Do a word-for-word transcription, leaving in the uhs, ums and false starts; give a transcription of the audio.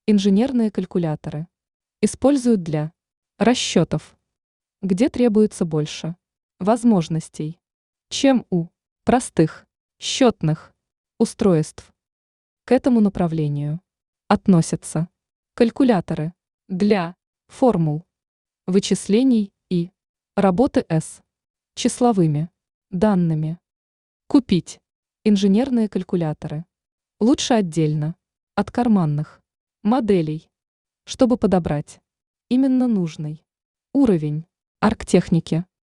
Инженерные калькуляторы используют для расчетов, где требуется больше возможностей, чем у простых счетных устройств. К этому направлению относятся калькуляторы для формул, вычислений и работы с числовыми данными. Купить инженерные калькуляторы лучше отдельно от карманных моделей, чтобы подобрать именно нужный уровень арктехники.